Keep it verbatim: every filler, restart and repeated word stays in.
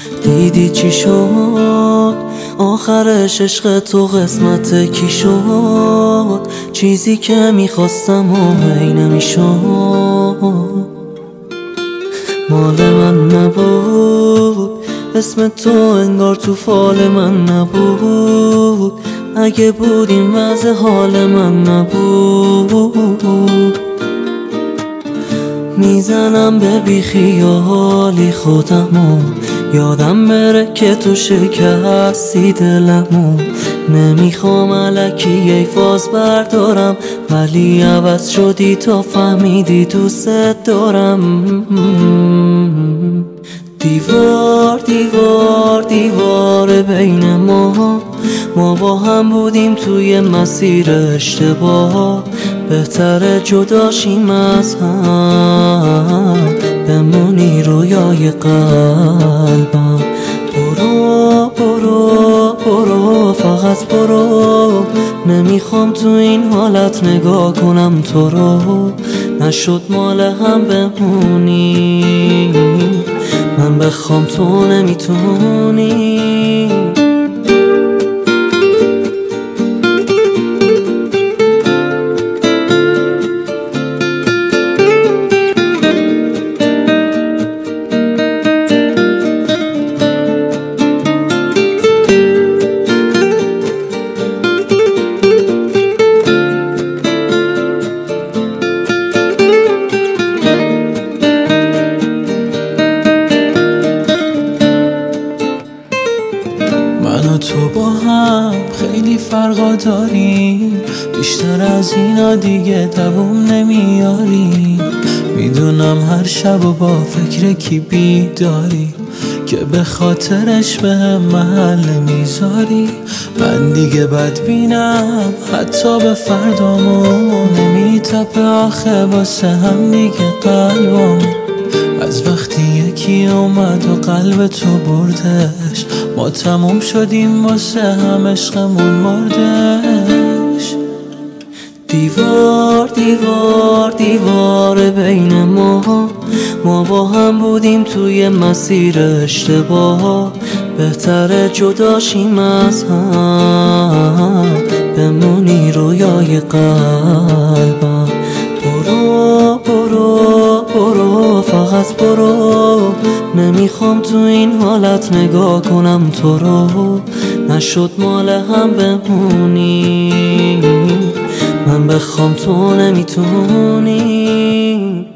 دیدی چی شد آخرش؟ عشق تو قسمت کی شد؟ چیزی که میخواستم و هی نمیشد. مال من نبود، اسم تو انگار تو فال من نبود. اگه بود این وضع حال من نبود. میزنم به بیخیالی خودمو، یادم بره که تو شکستی دلمو. نمیخوام الکی ای فاز بردارم، ولی عوض شدی تا فهمیدی دوست دارم. دیوار دیوار دیوار بین ما، ما با هم بودیم توی مسیر اشتباه. بهتره جداشیم از هم، بمونی رویای قلبم. برو برو برو فقط برو، نمیخوام تو این حالت نگاه کنم تو رو. نشد مال هم بمونی، من بخوام تو نمیتونی. من و تو با هم خیلی فرقا داریم، بیشتر از اینا دیگه دووم نمیاریم. میدونم هر شب و با فکر کی بیداری، که به خاطرش به هم محل میذاری. من دیگه بدبینم حتی به فردامو، نمیتپه آخه واسه هم دیگه قلبم. از وقتی یکی اومد و قلب تو بردش، ما تموم شدیم واسه هم عشقمون مردش. دیوار دیوار دیوار بین ما، ما با هم بودیم توی مسیر اشتباه. بهتره جداشیم از هم، بمونی رویای قلبم. برو برو برو فقط برو، نمیخوام تو این حالت نگاه کنم تو رو. نشد مال هم بمونی، من بخوام تو نمیتونی.